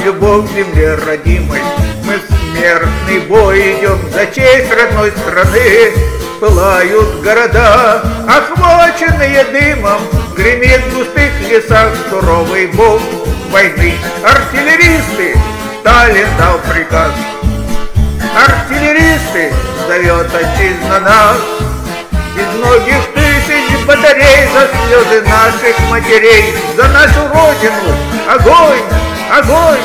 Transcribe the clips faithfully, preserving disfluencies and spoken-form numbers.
любовь к земле родимой. Мы в смертный бой идем за честь родной страны. Пылают города, охваченные дымом, гремит в густых лесах суровый бог войны. Артиллеристы, Сталин дал приказ. Артиллеристы, зовет отчизна нас. Из многих тысяч батарей за слезы наших матерей, за нашу родину огонь, огонь.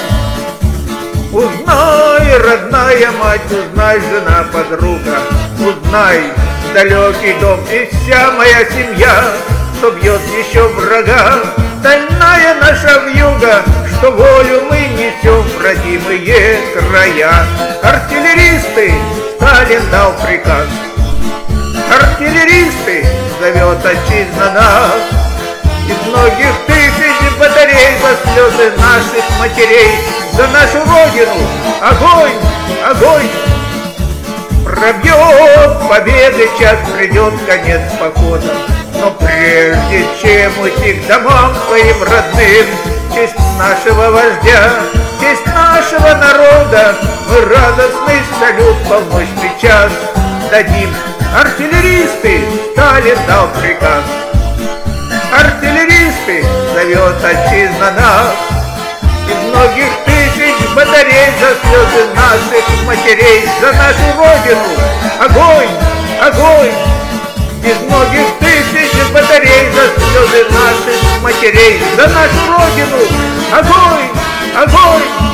Узнай, родная мать, узнай, жена, подруга, узнай, далекий дом и вся моя семья, что бьет еще врага, стальная наша вьюга, что волю мы несем в родимые края. Артиллеристы, Сталин дал приказ. Артиллеристы, зовет отчизна нас. Из многих тысяч батарей за слезы наших матерей, за нашу родину огонь, огонь. Пробьет победы час, придет конец похода, но прежде чем уйти к домам своим родным, в честь нашего вождя, в честь нашего народа, мы радостный салют в полночный час дадим. Артиллеристы, Сталин дал приказ. Артиллеристы, зовет отчизна нас. Из многих тысяч батарей за слезы наших матерей, за нашу родину огонь, огонь. Из многих тысяч батарей за слезы наших матерей, за нашу родину огонь, огонь.